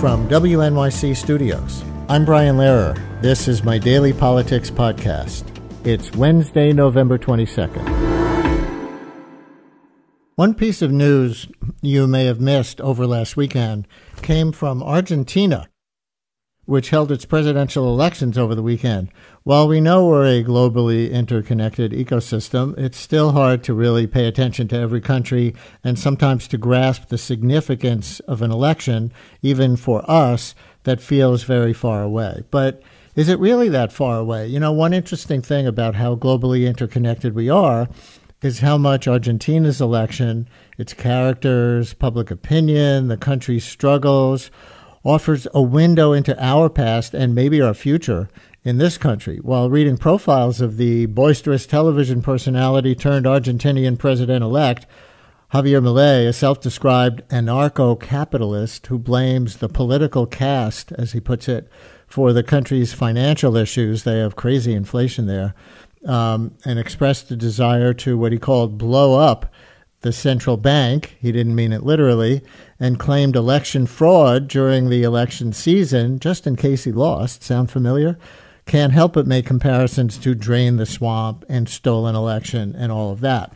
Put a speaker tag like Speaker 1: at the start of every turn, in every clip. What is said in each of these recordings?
Speaker 1: from WNYC Studios. I'm Brian Lehrer. This is my daily politics podcast. It's Wednesday, November 22nd. One piece of news you may have missed over last weekend came from Argentina, which held its presidential elections over the weekend. While we know we're a globally interconnected ecosystem, it's still hard to really pay attention to every country and sometimes to grasp the significance of an election, even for us, that feels very far away. But is it really that far away? You know, one interesting thing about how globally interconnected we are is how much Argentina's election, its characters, public opinion, the country's struggles, offers a window into our past and maybe our future in this country. While reading profiles of the boisterous television personality turned Argentinian president-elect, Javier Milei, a self-described anarcho-capitalist who blames the political caste, as he puts it, for the country's financial issues — they have crazy inflation there — and expressed a desire to what he called blow up the central bank. He didn't mean it literally, and claimed election fraud during the election season, just in case he lost. Sound familiar? Can't help but make comparisons to Drain the Swamp and Stolen Election and all of that.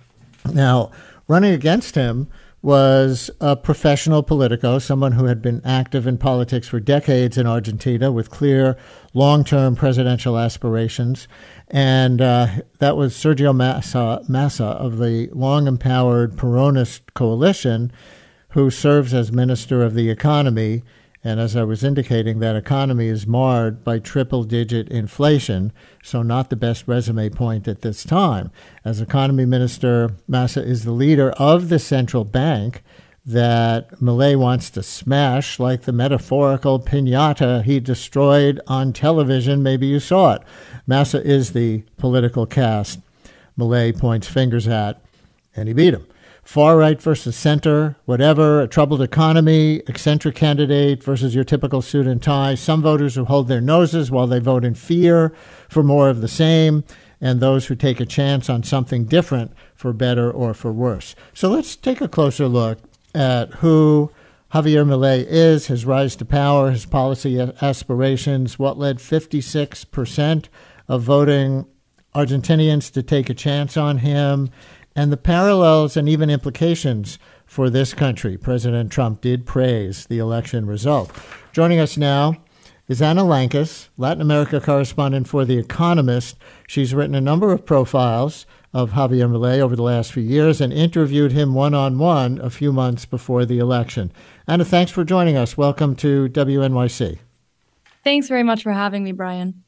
Speaker 1: Now, running against him was a professional politico, someone who had been active in politics for decades in Argentina with clear long-term presidential aspirations. And that was Sergio Massa of the long-empowered Peronist coalition, who serves as Minister of the Economy. And as I was indicating, that economy is marred by triple-digit inflation, so not the best resume point at this time. As Economy Minister, Massa is the leader of the central bank that Milei wants to smash like the metaphorical piñata he destroyed on television. Maybe you saw it. Massa is the political caste Milei points fingers at, and he beat him. Far right versus center, whatever, a troubled economy, eccentric candidate versus your typical suit and tie, some voters who hold their noses while they vote in fear for more of the same, and those who take a chance on something different for better or for worse. So let's take a closer look at who Javier Milei is, his rise to power, his policy aspirations, what led 56% of voting Argentinians to take a chance on him, and the parallels and even implications for this country. President Trump did praise the election result. Joining us now is Anna Lankus, Latin America correspondent for The Economist. She's written a number of profiles of Javier Milei over the last few years and interviewed him one-on-one a few months before the election. Anna, thanks for joining us. Welcome to WNYC.
Speaker 2: Thanks very much for having me, Brian.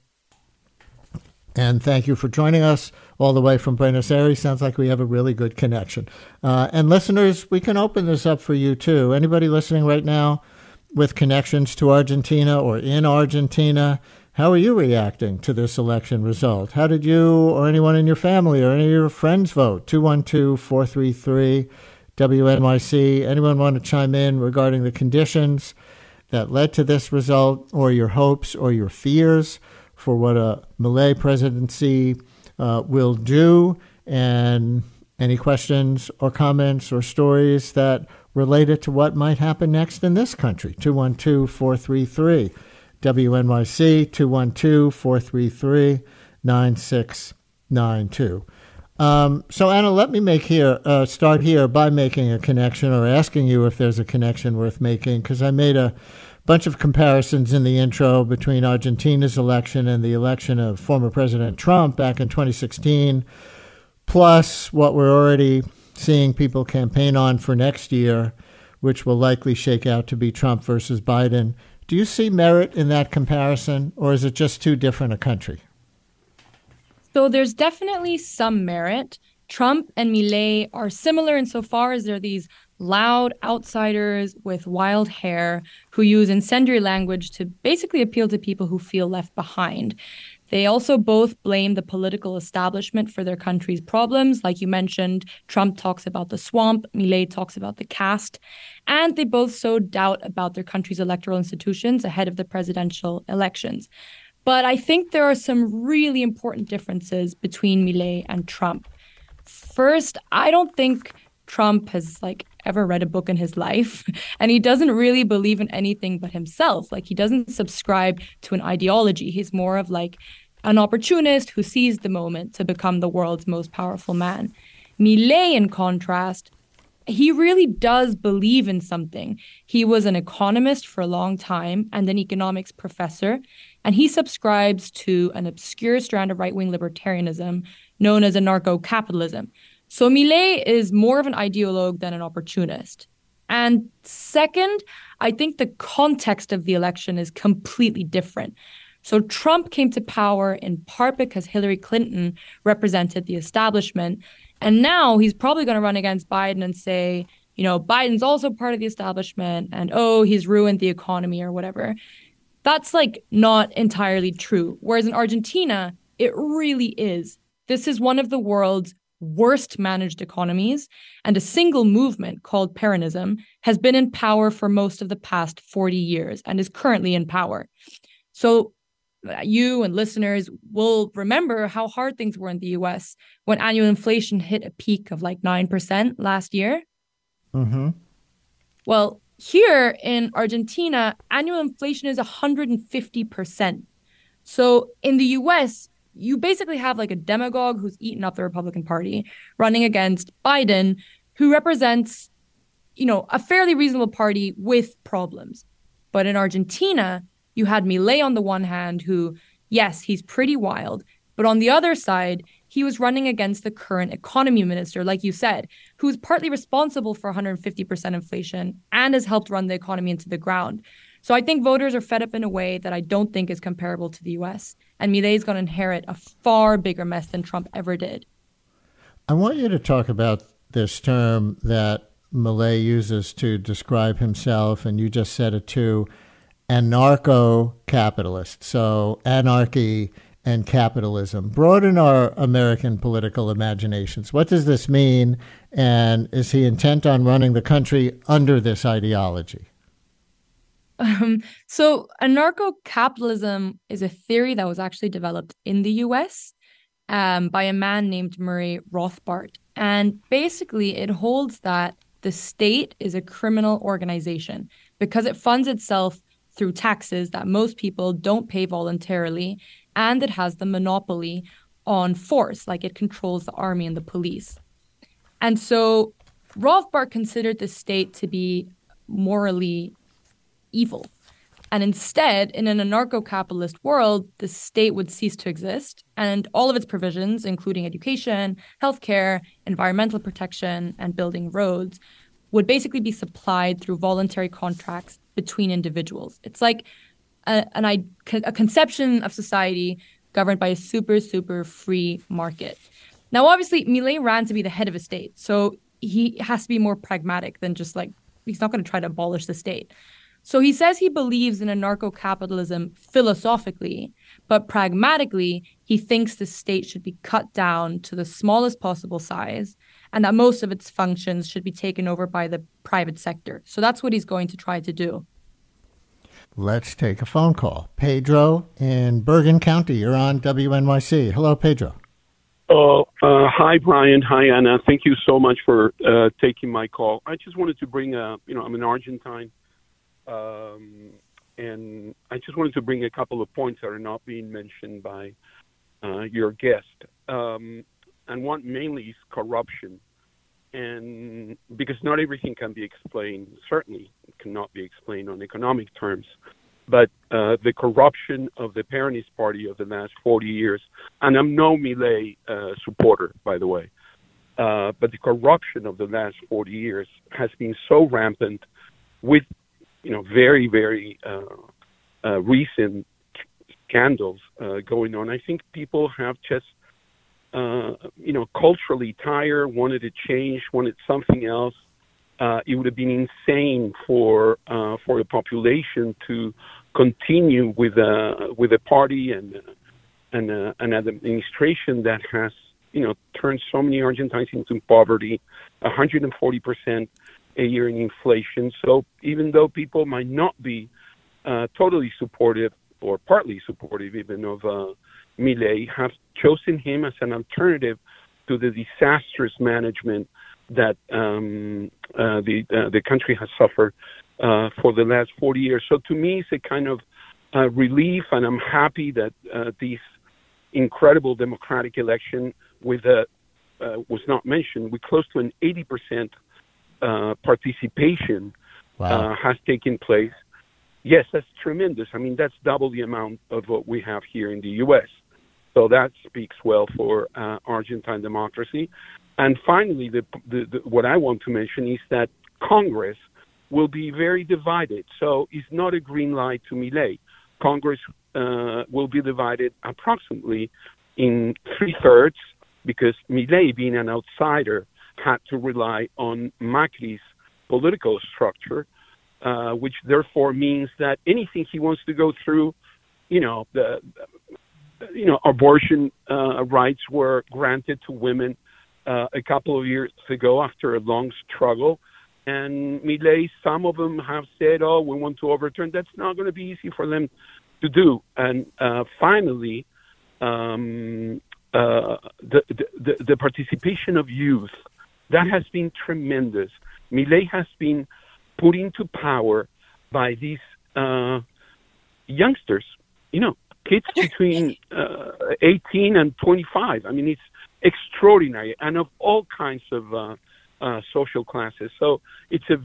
Speaker 1: And thank you for joining us all the way from Buenos Aires. Sounds like we have a really good connection. And listeners, we can open this up for you too. Anybody listening right now with connections to Argentina or in Argentina, how are you reacting to this election result? How did you or anyone in your family or any of your friends vote? 212-433-WNYC. Anyone want to chime in regarding the conditions that led to this result, or your hopes or your fears for what a Milei presidency will do, and any questions or comments or stories that related to what might happen next in this country? 212-433-WNYC, 212-433-9692. So, Anna, let me start here by making a connection, or asking you if there's a connection worth making, because I made a bunch of comparisons in the intro between Argentina's election and the election of former President Trump back in 2016, plus what we're already seeing people campaign on for next year, which will likely shake out to be Trump versus Biden. Do you see merit in that comparison, or is it just too different a country?
Speaker 2: So there's definitely some merit. Trump and Milei are similar insofar as they're these loud outsiders with wild hair who use incendiary language to basically appeal to people who feel left behind. They also both blame the political establishment for their country's problems. Like you mentioned, Trump talks about the swamp, Milei talks about the caste, and they both sow doubt about their country's electoral institutions ahead of the presidential elections. But I think there are some really important differences between Milei and Trump. First, I don't think Trump has ever read a book in his life. And he doesn't really believe in anything but himself. Like, he doesn't subscribe to an ideology. He's more of like an opportunist who sees the moment to become the world's most powerful man. Milei, in contrast, he really does believe in something. He was an economist for a long time and an economics professor, and he subscribes to an obscure strand of right-wing libertarianism known as anarcho-capitalism. So Milei is more of an ideologue than an opportunist. And second, I think the context of the election is completely different. So Trump came to power in part because Hillary Clinton represented the establishment. And now he's probably going to run against Biden and say, you know, Biden's also part of the establishment and, oh, he's ruined the economy or whatever. That's like not entirely true. Whereas in Argentina, it really is. This is one of the world's worst managed economies, and a single movement called Peronism has been in power for most of the past 40 years and is currently in power. So you and listeners will remember how hard things were in the US when annual inflation hit a peak of like 9% last year.
Speaker 1: Mm-hmm.
Speaker 2: Well, here in Argentina, annual inflation is 150%. So in the US, you basically have like a demagogue who's eaten up the Republican Party running against Biden, who represents, you know, a fairly reasonable party with problems. But in Argentina, you had Milei on the one hand, who, yes, he's pretty wild. But on the other side, he was running against the current economy minister, like you said, who's partly responsible for 150% inflation and has helped run the economy into the ground. So I think voters are fed up in a way that I don't think is comparable to the US. And Milei is going to inherit a far bigger mess than Trump ever did.
Speaker 1: I want you to talk about this term that Milei uses to describe himself, and you just said it too, anarcho-capitalist. So anarchy and capitalism. Broaden our American political imaginations. What does this mean? And is he intent on running the country under this ideology?
Speaker 2: So anarcho-capitalism is a theory that was actually developed in the US by a man named Murray Rothbard. And basically, it holds that the state is a criminal organization because it funds itself through taxes that most people don't pay voluntarily, and it has the monopoly on force, like it controls the army and the police. And so Rothbard considered the state to be morally evil. And instead, in an anarcho-capitalist world, the state would cease to exist, and all of its provisions, including education, healthcare, environmental protection, and building roads, would basically be supplied through voluntary contracts between individuals. It's like a conception of society governed by a super, super free market. Now, obviously, Milei ran to be the head of a state, so he has to be more pragmatic than just like, he's not going to try to abolish the state. So he says he believes in anarcho-capitalism philosophically, but pragmatically, he thinks the state should be cut down to the smallest possible size and that most of its functions should be taken over by the private sector. So that's what he's going to try to do.
Speaker 1: Let's take a phone call. Pedro in Bergen County, you're on WNYC. Hello, Pedro.
Speaker 3: Hi, Brian. Hi, Anna. Thank you so much for taking my call. I just wanted to bring I'm an Argentine. And I just wanted to bring a couple of points that are not being mentioned by your guest. And one mainly is corruption. And because not everything can be explained, certainly cannot be explained on economic terms, but the corruption of the Peronist Party of the last 40 years, and I'm no Milei supporter, by the way, but the corruption of the last 40 years has been so rampant with very, very recent scandals going on. I think people have just, culturally tired, wanted to change, wanted something else. It would have been insane for the population to continue with a party and an administration that has, turned so many Argentines into poverty, 140% a year in inflation. So even though people might not be totally supportive or partly supportive even of Milei, have chosen him as an alternative to the disastrous management that the country has suffered for the last 40 years. So to me, it's a kind of relief, and I'm happy that this incredible democratic election with was not mentioned, with close to an 80% participation has taken place. Yes, that's tremendous. I mean, that's double the amount of what we have here in the U.S. So that speaks well for Argentine democracy. And finally, what I want to mention is that Congress will be very divided. So it's not a green light to Milei. Congress will be divided approximately in 3/3 because Milei, being an outsider, had to rely on Macri's political structure, which therefore means that anything he wants to go through, abortion rights were granted to women a couple of years ago after a long struggle. And Milei, some of them have said, oh, we want to overturn. That's not going to be easy for them to do. And finally, the participation of youth, that has been tremendous. Milei has been put into power by these youngsters, kids between 18 and 25. I mean, it's extraordinary, and of all kinds of social classes. So it's a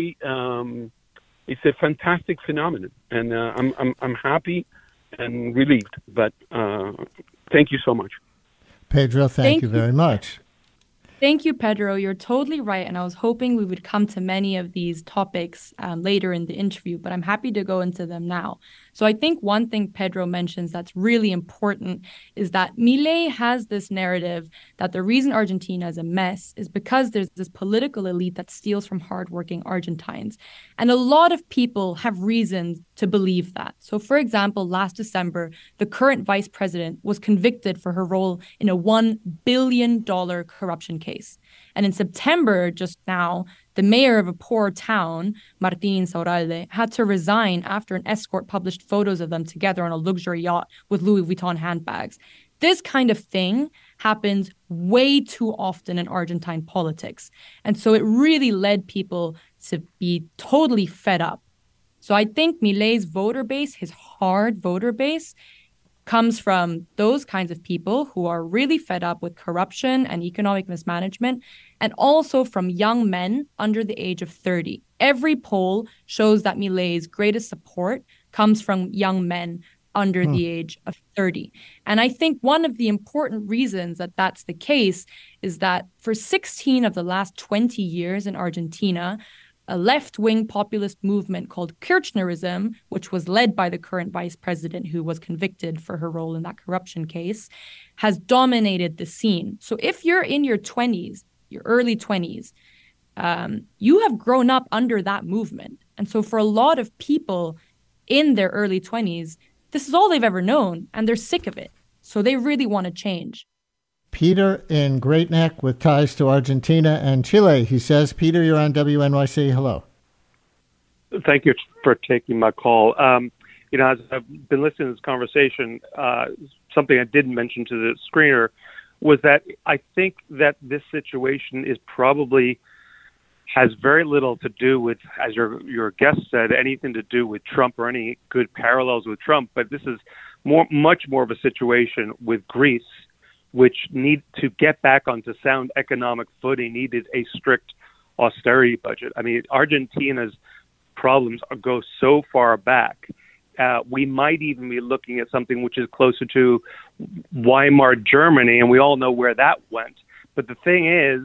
Speaker 3: fantastic phenomenon, and I'm happy and relieved. But thank you so much,
Speaker 1: Pedro. Thank you very much.
Speaker 2: Thank you, Pedro. You're totally right. And I was hoping we would come to many of these topics later in the interview, but I'm happy to go into them now. So I think one thing Pedro mentions that's really important is that Milei has this narrative that the reason Argentina is a mess is because there's this political elite that steals from hardworking Argentines. And a lot of people have reasons to believe that. So, for example, last December, the current vice president was convicted for her role in a $1 billion corruption case. And in September, just now, the mayor of a poor town, Martín Insaurralde, had to resign after an escort published photos of them together on a luxury yacht with Louis Vuitton handbags. This kind of thing happens way too often in Argentine politics. And so it really led people to be totally fed up. So I think Milei's voter base, his hard voter base, comes from those kinds of people who are really fed up with corruption and economic mismanagement, and also from young men under the age of 30. Every poll shows that Milei's greatest support comes from young men under the age of 30. And I think one of the important reasons that that's the case is that for 16 of the last 20 years in Argentina, a left-wing populist movement called Kirchnerism, which was led by the current vice president who was convicted for her role in that corruption case, has dominated the scene. So if you're in your 20s, your early 20s, you have grown up under that movement. And so for a lot of people in their early 20s, this is all they've ever known, and they're sick of it. So they really want to change.
Speaker 1: Peter in Great Neck with ties to Argentina and Chile. He says, Peter, you're on WNYC. Hello.
Speaker 4: Thank you for taking my call. As I've been listening to this conversation, something I didn't mention to the screener was that I think that this situation is probably has very little to do with, as your guest said, anything to do with Trump or any good parallels with Trump. But this is much more of a situation with Greece, which need to get back onto sound economic footing, needed a strict austerity budget. I mean, Argentina's problems go so far back. We might even be looking at something which is closer to Weimar Germany, and we all know where that went. But the thing is,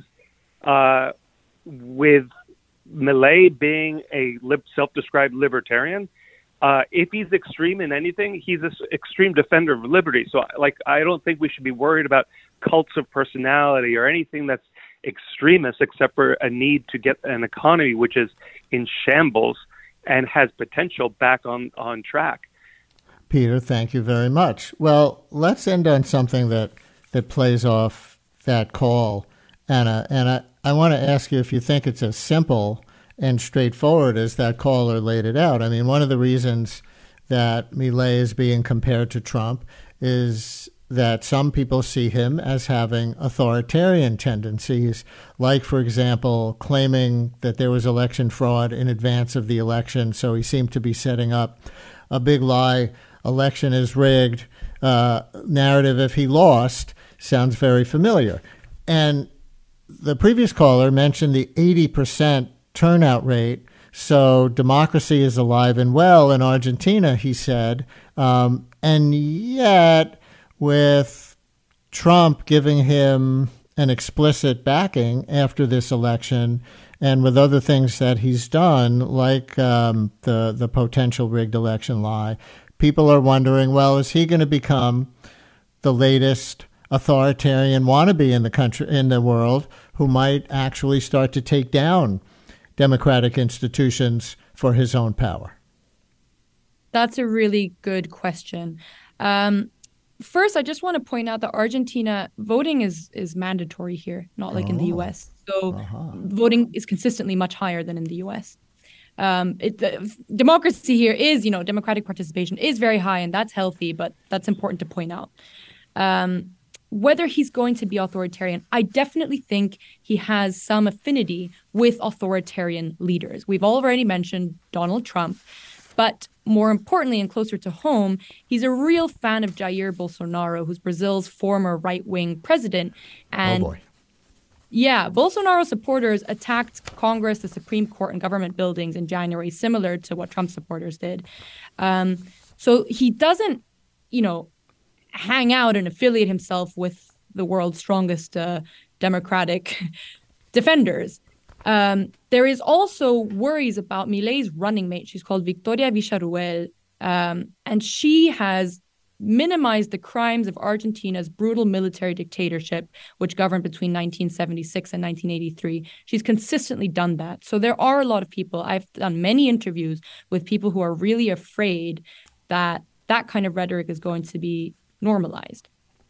Speaker 4: with Milei being a self-described libertarian, if he's extreme in anything, he's an extreme defender of liberty. So, I don't think we should be worried about cults of personality or anything that's extremist, except for a need to get an economy which is in shambles and has potential back on track.
Speaker 1: Peter, thank you very much. Well, let's end on something that plays off that call, Anna. And I want to ask you if you think it's as simple and straightforward as that caller laid it out. I mean, one of the reasons that Milei is being compared to Trump is that some people see him as having authoritarian tendencies, like, for example, claiming that there was election fraud in advance of the election. So he seemed to be setting up a big lie, election is rigged narrative if he lost. Sounds very familiar. And the previous caller mentioned the 80% turnout rate. So democracy is alive and well in Argentina, he said. And yet, with Trump giving him an explicit backing after this election, and with other things that he's done, like the potential rigged election lie, people are wondering, well, is he going to become the latest authoritarian wannabe in the country, in the world, who might actually start to take down democratic institutions for his own power?
Speaker 2: That's a really good question. First, I just want to point out that Argentina voting is mandatory here, not like in the US. So voting is consistently much higher than in the US. Democracy here is, democratic participation is very high, and that's healthy, but that's important to point out. Whether he's going to be authoritarian, I definitely think he has some affinity with authoritarian leaders. We've already mentioned Donald Trump, but more importantly and closer to home, he's a real fan of Jair Bolsonaro, who's Brazil's former right-wing president. And
Speaker 1: oh boy.
Speaker 2: Yeah, Bolsonaro supporters attacked Congress, the Supreme Court, and government buildings in January, similar to what Trump supporters did. So he doesn't, hang out and affiliate himself with the world's strongest democratic defenders. There is also worries about Milei's running mate. She's called Victoria Villarruel, and she has minimized the crimes of Argentina's brutal military dictatorship, which governed between 1976 and 1983. She's consistently done that. So there are a lot of people. I've done many interviews with people who are really afraid that that kind of rhetoric is going to be normalized.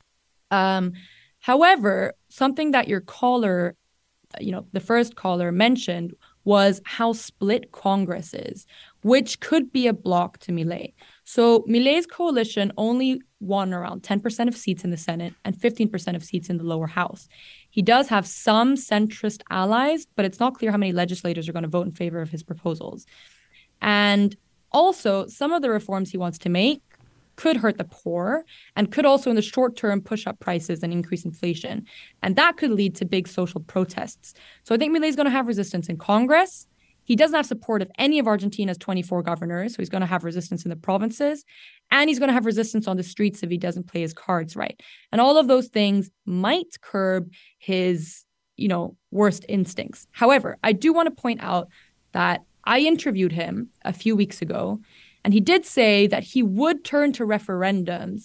Speaker 2: However, something that your caller, the first caller mentioned, was how split Congress is, which could be a block to Milei. So Milei's coalition only won around 10% of seats in the Senate and 15% of seats in the lower house. He does have some centrist allies, but it's not clear how many legislators are going to vote in favor of his proposals. And also, some of the reforms he wants to make could hurt the poor and could also in the short term push up prices and increase inflation. And that could lead to big social protests. So I think Milei's going to have resistance in Congress. He doesn't have support of any of Argentina's 24 governors, so he's going to have resistance in the provinces. And he's going to have resistance on the streets if he doesn't play his cards right. And all of those things might curb his, worst instincts. However, I do want to point out that I interviewed him a few weeks ago, and he did say that he would turn to referenda,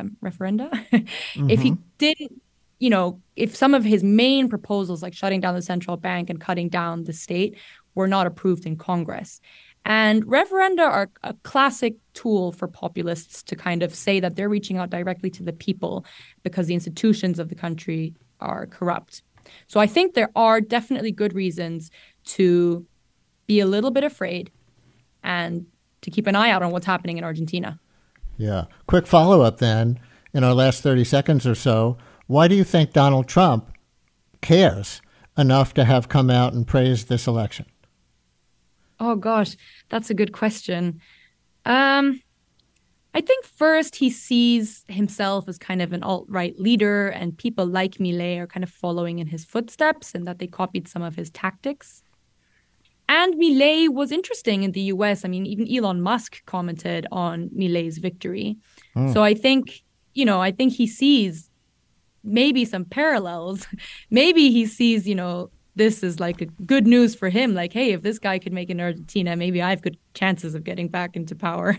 Speaker 2: if he didn't, if some of his main proposals, like shutting down the central bank and cutting down the state, were not approved in Congress. And referenda are a classic tool for populists to kind of say that they're reaching out directly to the people because the institutions of the country are corrupt. So I think there are definitely good reasons to be a little bit afraid and to keep an eye out on what's happening in Argentina.
Speaker 1: Yeah. Quick follow-up then, in our last 30 seconds or so. Why do you think Donald Trump cares enough to have come out and praised this election?
Speaker 2: Oh, gosh, that's a good question. I think first he sees himself as kind of an alt-right leader, and people like Milei are kind of following in his footsteps and that they copied some of his tactics. And Milei was interesting in the US. I mean, even Elon Musk commented on Milei's victory. So I think, I think he sees maybe some parallels. Maybe he sees, this is like a good news for him. Like, hey, if this guy could make it in Argentina, maybe I have good chances of getting back into power.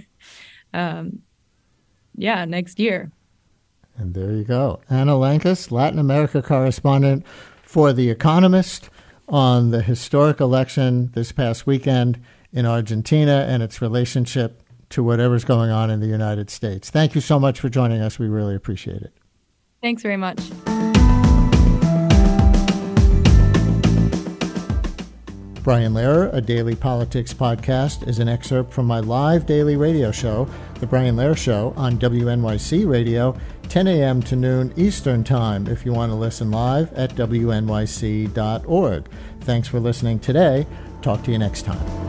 Speaker 2: Next year.
Speaker 1: And there you go. Anna Lenkus, Latin America correspondent for The Economist, on the historic election this past weekend in Argentina and its relationship to whatever's going on in the United States. Thank you so much for joining us. We really appreciate it.
Speaker 2: Thanks very much.
Speaker 1: Brian Lehrer, a daily politics podcast, is an excerpt from my live daily radio show, The Brian Lehrer Show, on WNYC Radio 10 a.m. to noon Eastern Time if you want to listen live at wnyc.org. Thanks for listening today. Talk to you next time.